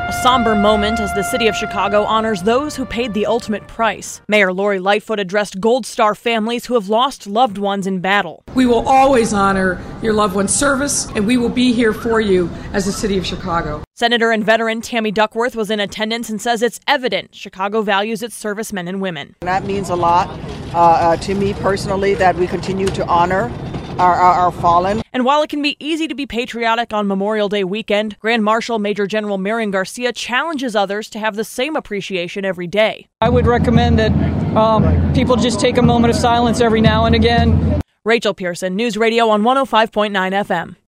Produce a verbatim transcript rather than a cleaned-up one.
A somber moment as the city of Chicago honors those who paid the ultimate price. Mayor Lori Lightfoot addressed Gold Star families who have lost loved ones in battle. We will always honor your loved one's service, and we will be here for you as the city of Chicago. Senator and veteran Tammy Duckworth was in attendance and says it's evident Chicago values its servicemen and women. That means a lot uh, uh, to me personally, that we continue to honor Our, our, our fallen. And while it can be easy to be patriotic on Memorial Day weekend, Grand Marshal Major General Marion Garcia challenges others to have the same appreciation every day. I would recommend that um, people just take a moment of silence every now and again. Rachel Pearson, News Radio on one oh five point nine F M.